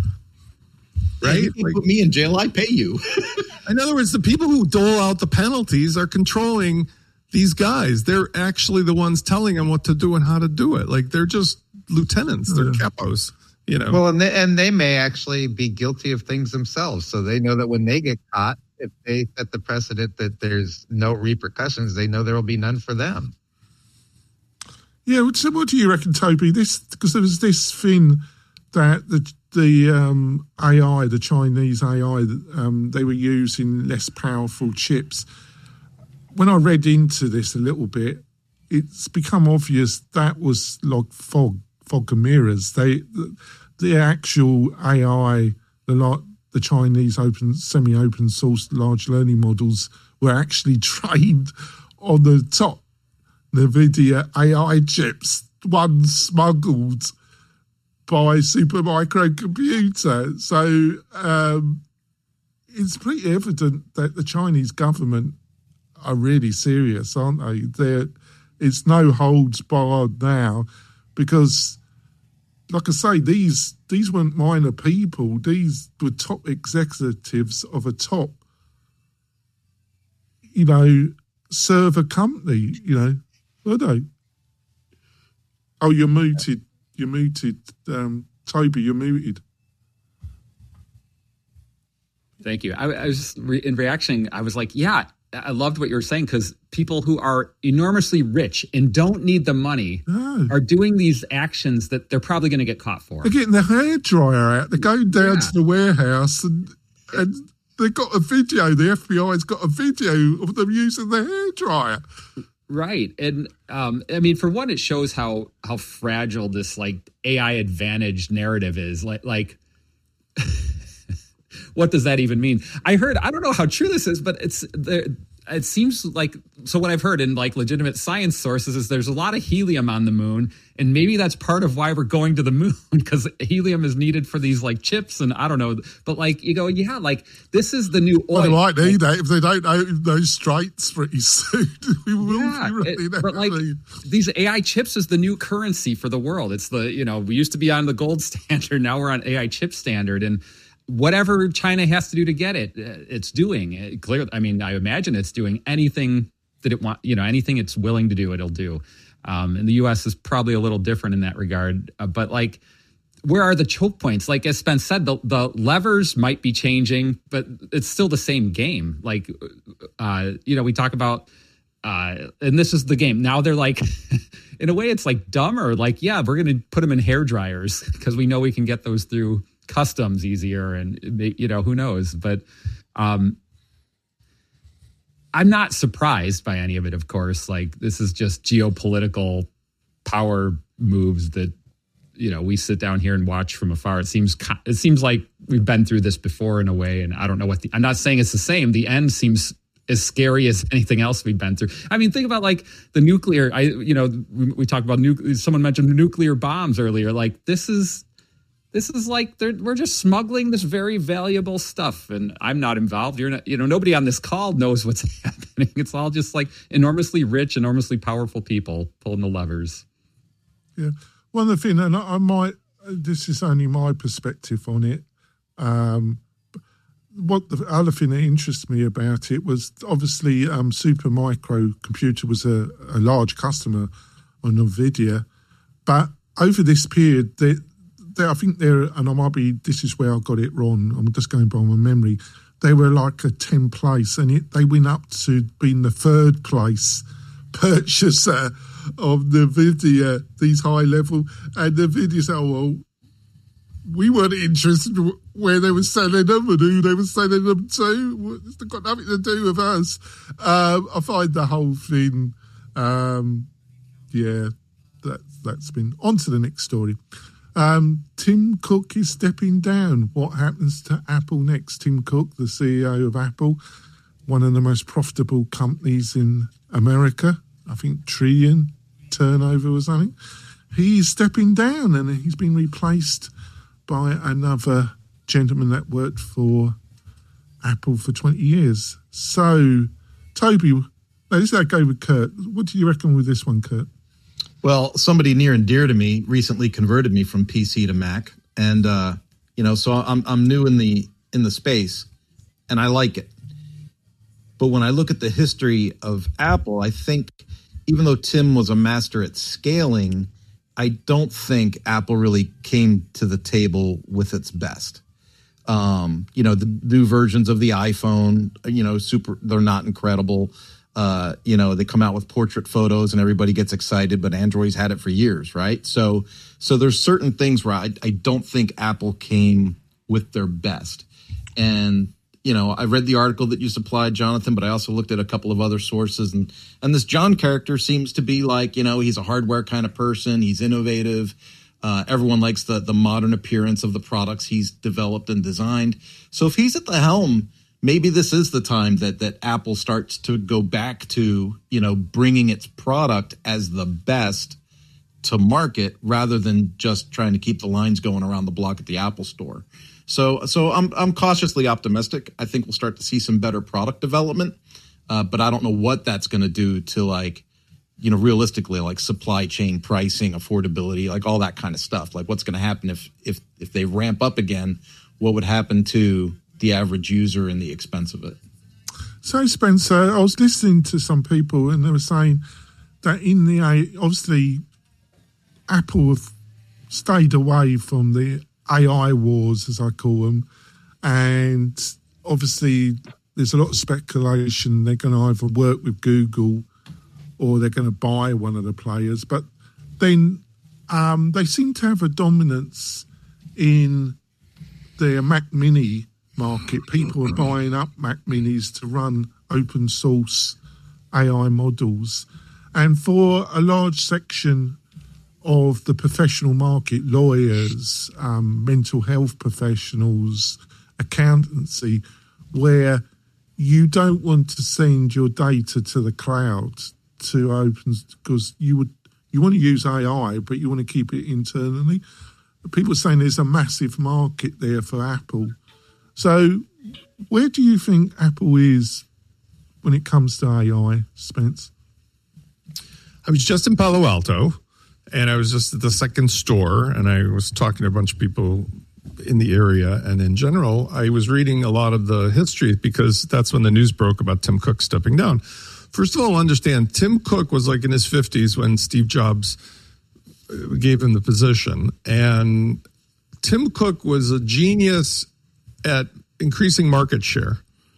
Right? Yeah, you like, put me in jail, I pay you. In other words, the people who dole out the penalties are controlling these guys. They're actually the ones telling them what to do and how to do it. Like they're just lieutenants. They're yeah. capos, you know. Well, and they, and they may actually be guilty of things themselves. So they know that when they get caught, if they set the precedent that there's no repercussions, they know there will be none for them. Yeah. So what do you reckon, Toby? This, because there was this thing that the the um, A I, the Chinese A I, um, they were using less powerful chips. When I read into this a little bit, it's become obvious that was like fog, fog and mirrors. They, the, the actual A I, the lot, the Chinese open, semi-open source large learning models were actually trained on the top NVIDIA A I chips, one smuggled by Supermicro Computer. So um, it's pretty evident that the Chinese government are really serious, aren't they? They're, it's no holds barred now because, like I say, these these weren't minor people. These were top executives of a top, you know, server company, you know, were they? Oh, you're muted. You're muted. Um, Toby, you're muted. Thank you. I, I was re- in reaction. I was like, yeah, I loved what you were saying because people who are enormously rich and don't need the money no. are doing these actions that they're probably going to get caught for. They're getting the hairdryer out. They're going down yeah. to the warehouse and, and they've got a video. The F B I's got a video of them using the hairdryer. Right. And um, I mean, for one, it shows how how fragile this like A I advantage narrative is. Like, like what does that even mean? I heard, I don't know how true this is, but it's there. It seems like, so what I've heard in like legitimate science sources is there's a lot of helium on the moon. And maybe that's part of why we're going to the moon because helium is needed for these like chips. And I don't know, but like, you go, yeah, like this is the new oil. Well, they might need that if they don't know those straits pretty soon. We will yeah, be really it, but like these A I chips is the new currency for the world. It's the, you know, we used to be on the gold standard. Now we're on A I chip standard. And whatever China has to do to get it, it's doing. It clearly, I mean, I imagine it's doing anything that it want, you know, anything it's willing to do, it'll do. Um, and the U S is probably a little different in that regard. Uh, but like, where are the choke points? Like as Spence said, the, the levers might be changing, but it's still the same game. Like, uh, you know, we talk about, uh, and this is the game. Now they're like, in a way, it's like dumber. Like, yeah, we're going to put them in hair dryers because we know we can get those through customs easier, and you know, who knows? But um, I'm not surprised by any of it. Of course, like this is just geopolitical power moves that, you know, we sit down here and watch from afar. It seems it seems like we've been through this before in a way, and I don't know what the. I'm not saying it's the same. The end seems as scary as anything else we've been through. I mean, think about like the nuclear. I you know we, we talked about nuclear. Someone mentioned nuclear bombs earlier. Like this is this is like they're, we're just smuggling this very valuable stuff, and I'm not involved. You're not. You know, nobody on this call knows what's happening. It's all just like enormously rich, enormously powerful people pulling the levers. Yeah. One of the things, and I might, this is only my perspective on it. Um, what the other thing that interests me about it was obviously um, Supermicro Computer was a, a large customer on NVIDIA, but over this period, they, they, I think they're, and I might be, this is where I got it wrong, I'm just going by my memory, they were like a tenth place, and it, they went up to being the third place purchaser of the NVIDIA, these high level, and the NVIDIA said, oh, well, we weren't interested in where they were selling them and who they were selling them to. It's got nothing to do with us. Um, I find the whole thing, um, yeah, that, that's been. On to the next story. Um, Tim Cook is stepping down. What happens to Apple next? Tim Cook, the C E O of Apple, one of the most profitable companies in America, I think trillion turnover or something. He's stepping down, and he's been replaced by another gentleman that worked for Apple for twenty years. So, Toby, let's go with Kurt. What do you reckon with this one, Kurt? Well, somebody near and dear to me recently converted me from P C to Mac, and uh, you know, so I'm I'm new in the in the space, and I like it. But when I look at the history of Apple, I think even though Tim was a master at scaling, I don't think Apple really came to the table with its best. Um, you know, the new versions of the iPhone, you know, super, they're not incredible. Uh, you know, they come out with portrait photos and everybody gets excited, but Android's had it for years, right? So, so there's certain things where I, I don't think Apple came with their best. And, you know, I read the article that you supplied, Jonathan, but I also looked at a couple of other sources, and and this John character seems to be like, you know, he's a hardware kind of person. He's innovative. Uh, everyone likes the the modern appearance of the products he's developed and designed. So if he's at the helm, maybe this is the time that that Apple starts to go back to, you know, bringing its product as the best to market rather than just trying to keep the lines going around the block at the Apple Store. So, so I'm I'm cautiously optimistic. I think we'll start to see some better product development, uh, but I don't know what that's going to do to, like, you know, realistically, like supply chain pricing, affordability, like all that kind of stuff. Like, what's going to happen if if if they ramp up again? What would happen to the average user and the expense of it? So, Spencer, I was listening to some people, and they were saying that in the obviously Apple have stayed away from the A I wars, as I call them, and obviously there's a lot of speculation they're going to either work with Google or they're going to buy one of the players. But then um, they seem to have a dominance in their Mac Mini market. People are buying up Mac Minis to run open source A I models. And for a large section of the professional market, lawyers, um, mental health professionals, accountancy, where you don't want to send your data to the cloud to open, because you would you want to use A I, but you want to keep it internally. People are saying there's a massive market there for Apple. So where do you think Apple is when it comes to A I, Spence? I was just in Palo Alto, and I was just at the second store, and I was talking to a bunch of people in the area. And in general, I was reading a lot of the history because that's when the news broke about Tim Cook stepping down. First of all, understand Tim Cook was like in his fifties when Steve Jobs gave him the position. And Tim Cook was a genius at increasing market share.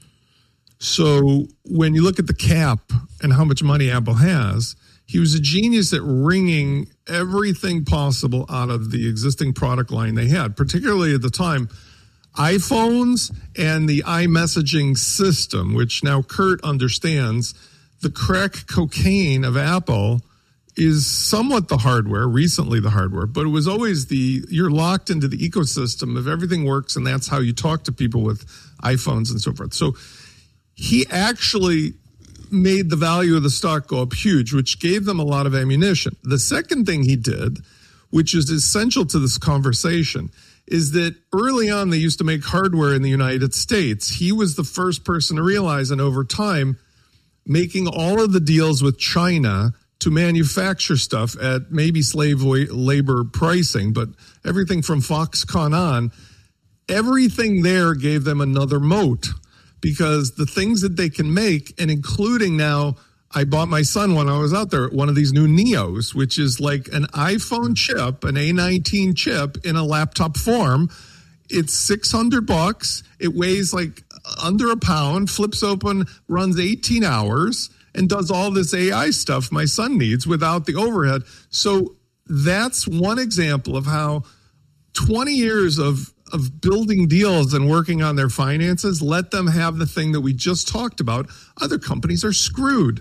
So when you look at the cap and how much money Apple has, he was a genius at wringing everything possible out of the existing product line they had, particularly at the time, iPhones and the iMessaging system, which now Kurt understands. The crack cocaine of Apple is somewhat the hardware, recently the hardware, but it was always the, you're locked into the ecosystem of everything works, and that's how you talk to people with iPhones and so forth. So he actually made the value of the stock go up huge, which gave them a lot of ammunition. The second thing he did, which is essential to this conversation, is that early on they used to make hardware in the United States. He was the first person to realize, and over time, making all of the deals with China to manufacture stuff at maybe slave labor pricing, but everything from Foxconn on, everything there gave them another moat, because the things that they can make, and including now, I bought my son when I was out there, one of these new Neos, which is like an iPhone chip, an A nineteen chip in a laptop form. It's six hundred bucks. It weighs like under a pound, flips open, runs eighteen hours, and does all this A I stuff my son needs without the overhead. So that's one example of how twenty years of of building deals and working on their finances let them have the thing that we just talked about. Other companies are screwed.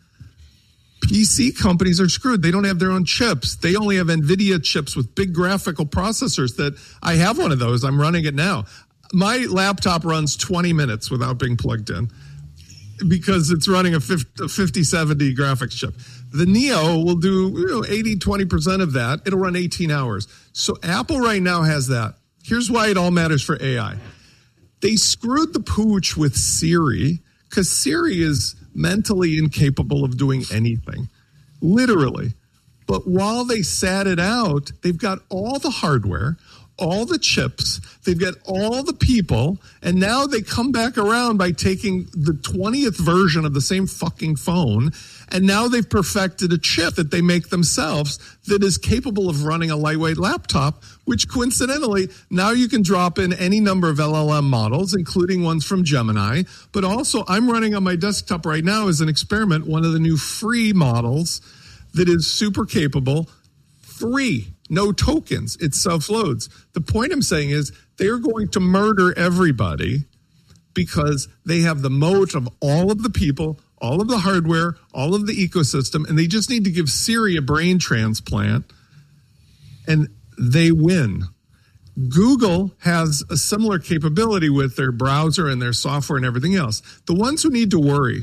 P C companies are screwed. They don't have their own chips. They only have NVIDIA chips with big graphical processors that I have one of those. I'm running it now. My laptop runs twenty minutes without being plugged in because it's running a fifty seventy graphics chip. The Neo will do you know, eighty, twenty percent of that. It'll run eighteen hours. So Apple right now has that. Here's why it all matters for A I. They screwed the pooch with Siri because Siri is mentally incapable of doing anything, literally. But while they sat it out, they've got all the hardware, all the chips, they've got all the people, and now they come back around by taking the twentieth version of the same fucking phone, and now they've perfected a chip that they make themselves that is capable of running a lightweight laptop, which coincidentally, now you can drop in any number of L L M models, including ones from Gemini. But also, I'm running on my desktop right now as an experiment, one of the new free models that is super capable, free, no tokens. It self-loads. The point I'm saying is they're going to murder everybody because they have the moat of all of the people, all of the hardware, all of the ecosystem, and they just need to give Siri a brain transplant, and they win. Google has a similar capability with their browser and their software and everything else. The ones who need to worry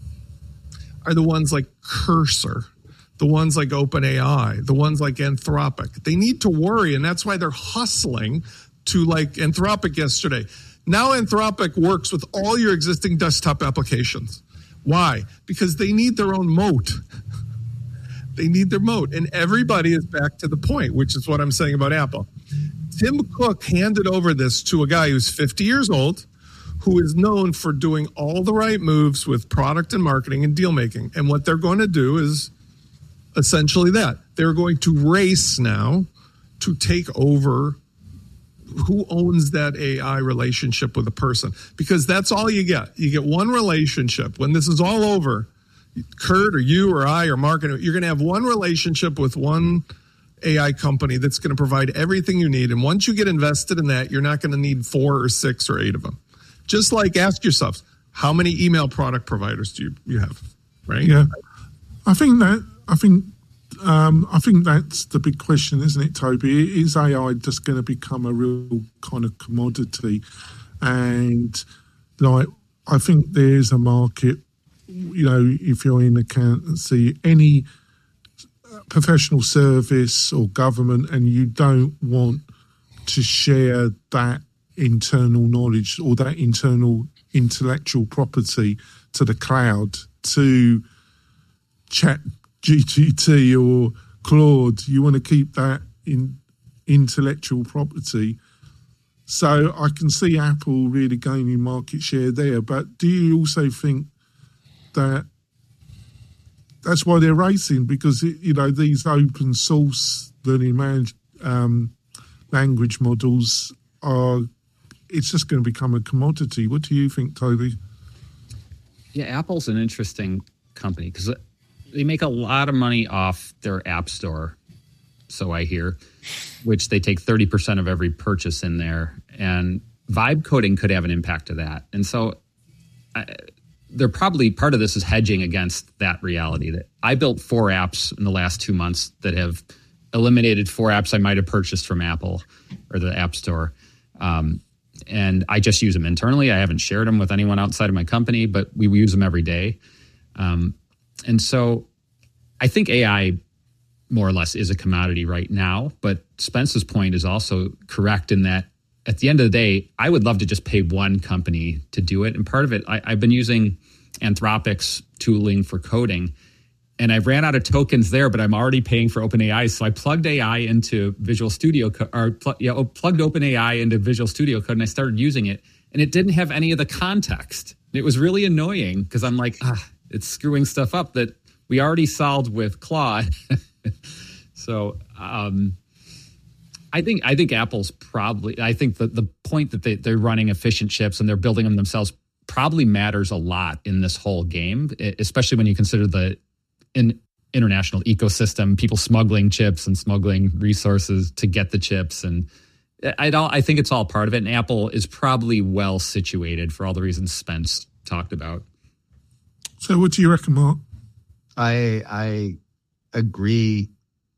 are the ones like Cursor, the ones like OpenAI, the ones like Anthropic. They need to worry, and that's why they're hustling to, like Anthropic yesterday. Now Anthropic works with all your existing desktop applications. Why? Because they need their own moat. They need their moat. And everybody is back to the point, which is what I'm saying about Apple. Tim Cook handed over this to a guy who's fifty years old, who is known for doing all the right moves with product and marketing and deal making. And what they're going to do is essentially that. They're going to race now to take over who owns that A I relationship with a person, because that's all you get. You get one relationship. When this is all over, Kurt or you or I or Mark, you're going to have one relationship with one A I company that's going to provide everything you need. And once you get invested in that, you're not going to need four or six or eight of them. Just like ask yourselves, how many email product providers do you, you have? Right? Yeah. I think that, I think, Um, I think that's the big question, isn't it, Toby? Is A I just going to become a real kind of commodity? And like, I think there's a market, you know, if you're in accountancy, any professional service or government, and you don't want to share that internal knowledge or that internal intellectual property to the cloud, to chat G P T or Claude, you want to keep that in intellectual property So I can see Apple really gaining market share there. But do you also think that that's why they're racing? Because, you know, these open source learning managed um, language models are, it's just going to become a commodity. What do you think, Toby? Yeah, Apple's an interesting company because they make a lot of money off their app store, so I hear, which they take thirty percent of every purchase in there. And vibe coding could have an impact to that. And so I, they're probably, part of this is hedging against that reality that I built four apps in the last two months that have eliminated four apps I might have purchased from Apple or the App Store. Um, and I just use them internally. I haven't shared them with anyone outside of my company, but we use them every day. Um, and so I think A I more or less is a commodity right now, but Spence's point is also correct in that at the end of the day, I would love to just pay one company to do it. And part of it, I, I've been using Anthropic's tooling for coding, and I ran out of tokens there, but I'm already paying for OpenAI. So I plugged A I into Visual Studio Code, or pl- yeah, plugged OpenAI into Visual Studio Code, and I started using it, and it didn't have any of the context. It was really annoying because I'm like, ah, it's screwing stuff up that we already solved with Claude. so um, I think I think Apple's probably, I think the, the point that they, they're running efficient chips and they're building them themselves probably matters a lot in this whole game, especially when you consider the in international ecosystem, people smuggling chips and smuggling resources to get the chips. And I don't, I think it's all part of it. And Apple is probably well situated for all the reasons Spence talked about. So what do you reckon, Mark? I I agree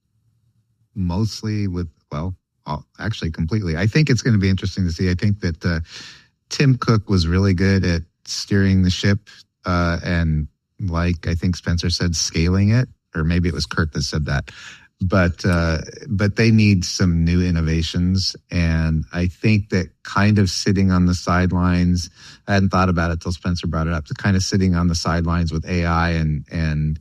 mostly with, well, actually completely. I think it's going to be interesting to see. I think that uh, Tim Cook was really good at steering the ship uh, and, like I think Spencer said, scaling it, or maybe it was Kurt that said that. But uh, but they need some new innovations, and I think that kind of sitting on the sidelines, I hadn't thought about it till Spencer brought it up, to kind of sitting on the sidelines with A I and and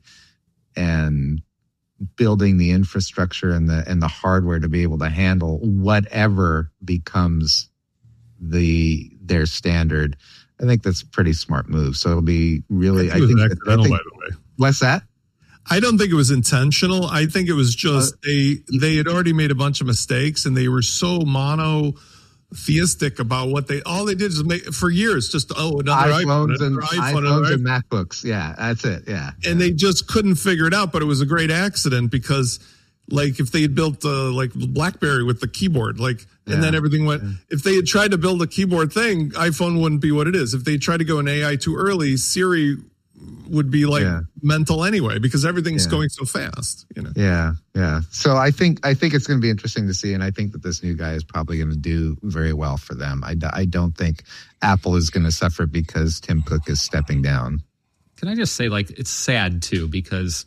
and building the infrastructure and the and the hardware to be able to handle whatever becomes the their standard. I think that's a pretty smart move. So it'll be really. I think it was I think, accidental, I think, by the way. What's that? I don't think it was intentional. I think it was just uh, they they had already made a bunch of mistakes, and they were so monotheistic about what they all they did is make for years just oh another iPhones iPhone, and another iPhone, iPhones another and iPhone. MacBooks. Yeah, that's it. Yeah, and yeah. they just couldn't figure it out. But it was a great accident because, like, if they had built uh, like BlackBerry with the keyboard, like, and Yeah. then everything went. Yeah. If they had tried to build a keyboard thing, iPhone wouldn't be what it is. If they tried to go in A I too early, Siri would be like Yeah. mental anyway because everything's Yeah. going so fast. You know. Yeah, yeah. So I think I think it's going to be interesting to see, and I think that this new guy is probably going to do very well for them. I, I don't think Apple is going to suffer because Tim Cook is stepping down. Can I just say, like, it's sad too, because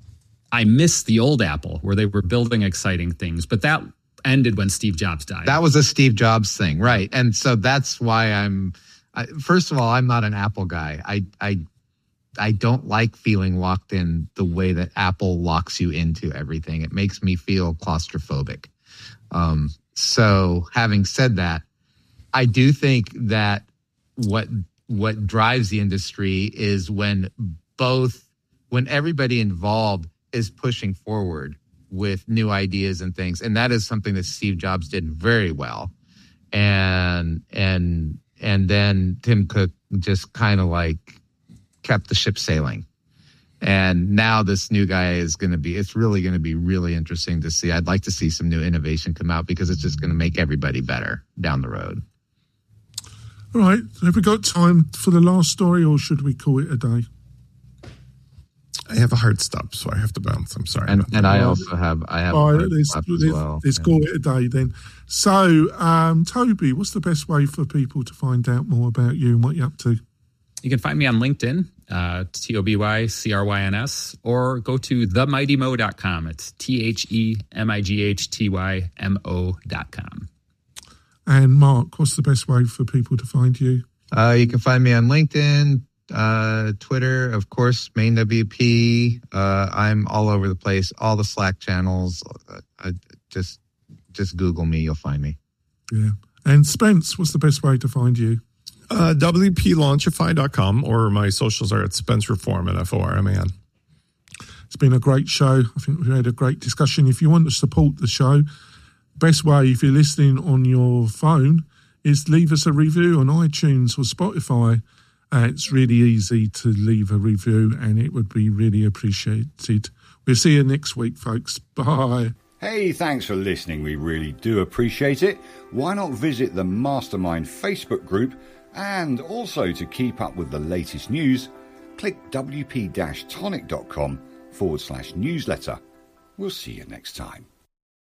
I miss the old Apple where they were building exciting things, but that ended when Steve Jobs died. That was a Steve Jobs thing, right? And so that's why I'm. I, first of all, I'm not an Apple guy. I I I don't like feeling locked in the way that Apple locks you into everything. It makes me feel claustrophobic. Um, so having said that, I do think that what what drives the industry is when both when everybody involved is pushing forward with new ideas and things, and that is something that Steve Jobs did very well, and and and then Tim Cook just kind of like kept the ship sailing. And now this new guy is going to be, it's really going to be really interesting to see. I'd like to see some new innovation come out because it's just going to make everybody better down the road. All right. Have we got time for the last story, or should we call it a day? I have a hard stop, so I have to bounce. I'm sorry. And and I also have, I have All a right, hard let's, stop as let's, well. let's Yeah. call it a day then. So, um, Toby, what's the best way for people to find out more about you and what you're up to? You can find me on LinkedIn, uh, T O B Y C R Y N S, or go to the mighty mo dot com. It's T H E M I G H T Y M O dot com. And Mark, what's the best way for people to find you? Uh, you can find me on LinkedIn, uh, Twitter, of course, Main W P. Uh, I'm all over the place, all the Slack channels. Uh, uh, just, just Google me, you'll find me. Yeah. And Spence, what's the best way to find you? Uh, W P launchify dot com, or my socials are at Spence Reforman, F O R M A N. It's been a great show. I think we've had a great discussion. If you want to support the show, best way, if you're listening on your phone, is leave us a review on iTunes or Spotify. Uh, it's really easy to leave a review, and it would be really appreciated. We'll see you next week, folks. Bye. Hey, thanks for listening. We really do appreciate it. Why not visit the Mastermind Facebook group? And also, to keep up with the latest news, click W P tonic dot com forward slash newsletter. We'll see you next time.